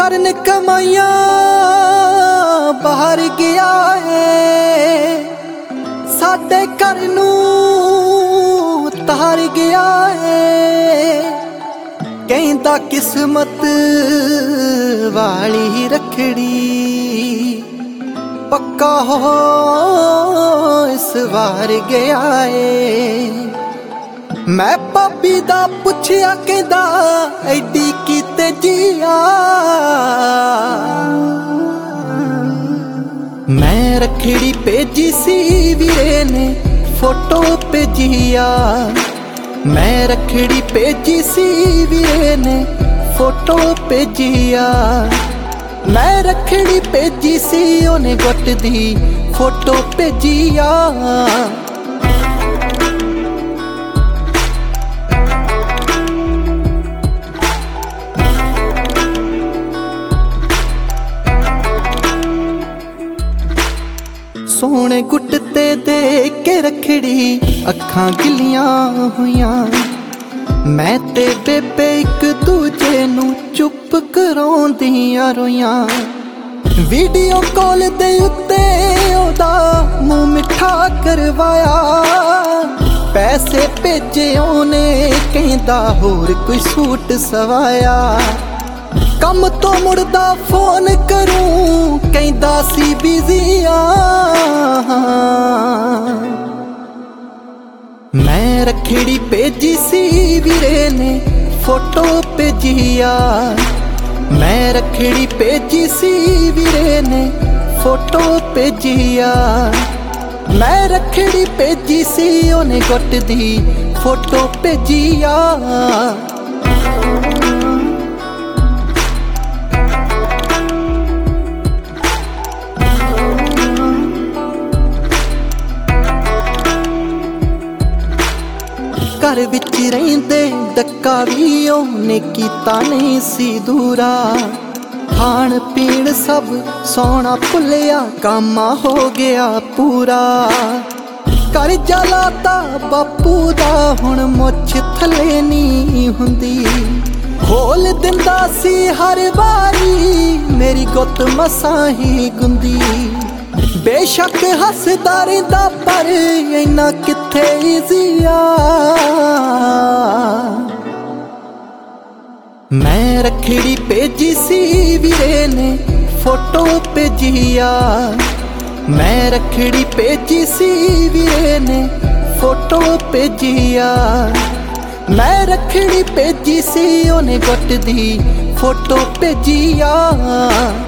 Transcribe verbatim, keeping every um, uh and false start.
करन कमाइया बाहर गया है, साडे घर नूं तार गया है। कहंदा किस्मत वाली रखड़ी पक्का हो इस बार गया है। मैं भाभी दा पुछया कहंदा एडी की तेजिया, मैं रखड़ी भेजी सी वीरे ने फोटो भेजिया। मैं रखड़ी भेजी सी वीरे ने फोटो भेजिया। मैं रखड़ी भेजी सी ओने गुट दी फोटो भेजिया। सोने गुट ते दे के रखड़ी अखां गिलियां हुइयां। मैं ते बेबे एक दूजे नू चुप कराउंदियां रोइयां। वीडियो कॉल दे उत्ते ओदा मुंह मिठा करवाया। पैसे भेजे ओने कहंदा होर कोई सूट सवाया। कम तो मुड़दा फोन करूं कहंदा सी बिजी आ। मैं रखड़ी भेजी सी वीरे ने फोटो भेजिया। मैं रखड़ी भेजी सी वीरे ने फोटो भेजिया। मैं रखड़ी भेजी सी ओने गुट दी फोटो भेजिया। घर विच रहिंदे डक्का भी ओने कीता नहीं सी दूरा। खाण पीण सब सोना भुलिया कामा हो गया पूरा। घर जलाता बापू दा हुण मुछ थले नी हुंदी। खोल दिंदा सी हर वारी मेरी गुत मसां ही गुंदी। बेशक हसदा रहिंदा पर इन्ना किथे ईजिया। मैं रखड़ी भेजी सी वीरे ने फोटो भेजिया। मैं रखड़ी भेजी सी वीरे ने फोटो भेजिया। मैं रखड़ी भेजी सी ओने गुट दी फोटो भेजिया।